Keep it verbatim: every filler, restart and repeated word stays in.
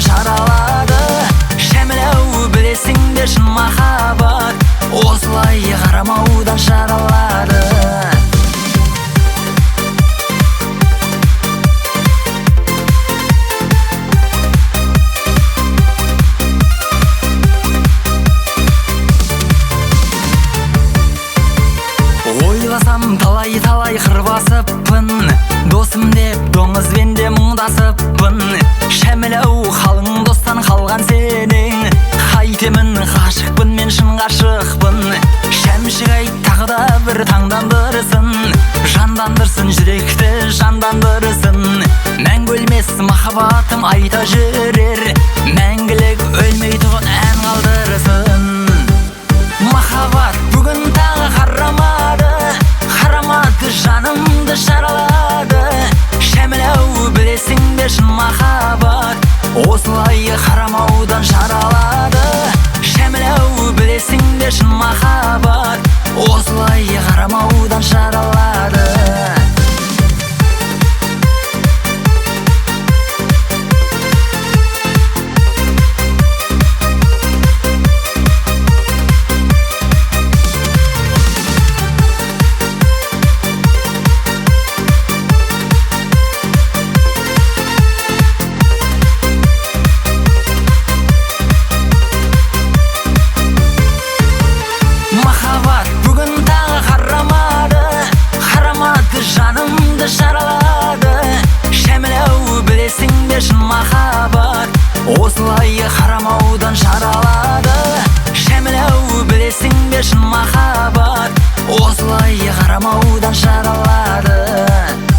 жаралады. Шәміләу білесің бе шын махаббат осылай қарамаудан жаралады. Ойласам талай-талай қыр басыппын, досым деп доңызбен де мұңдасыппын. Шәміләу қалың достан қалған сенің, қайтемін ғашықпын мен шын ғашықпын. Шәмшік айт тағы да бір таңдандырсын, жандандырсын жүректі жандандырсын. Мәңгі өлмес махаббатым айта жүрер, мәңгілік өлмей тұғын ән қалдырсын. Махаббат бүгін тағы қарамады, қарамады жанымды жаралады. Шәміләу білесің бе шын махаббат осылай қарамаудан жаралады. Шәміләу білесің бе шын махаббат осылай қарамаудан жаралады. Жанымды жаралады. Шәміләу білесің бе шын махаббат осылай қарамаудан жаралады. Шәміләу білесің бе шын махаббат осылай қарамаудан жаралады.